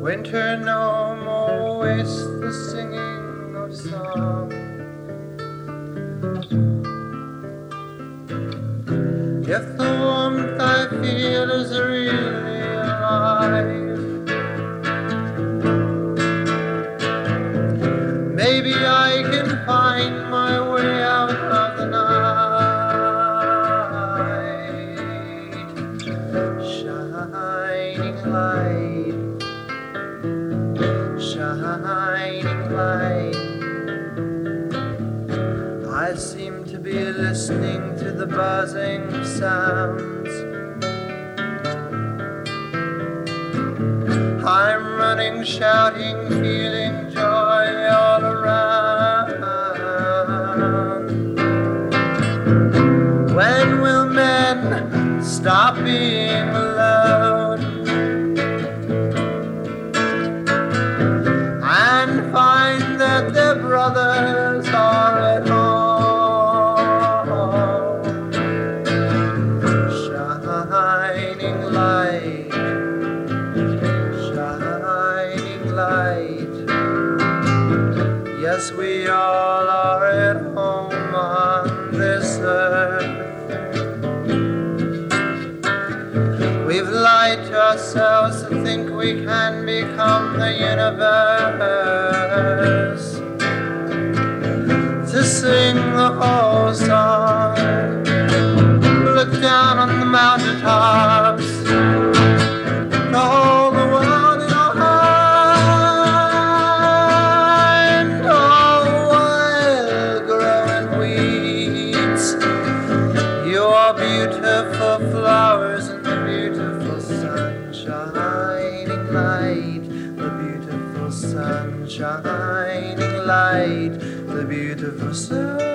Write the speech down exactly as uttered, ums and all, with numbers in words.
Winter no more wastes the singing of song. If the warmth I feel is really alive, maybe I can find my way out of the night. Shining light, shining light. I seem to be listening to the buzzing sounds. I'm running, shouting, feeling joy all around. When will men stop being alone and find that their brothers are at home? Shining light, shining light. Yes, we all are at home on this earth. We've lied to ourselves to think we can become the universe, to sing the whole song, look down on the mountaintops, to hold the world in our hand, all while growing weeds. You are beautiful flowers in the beautiful sun, shining light, the beautiful sun, shining light, the beautiful sun.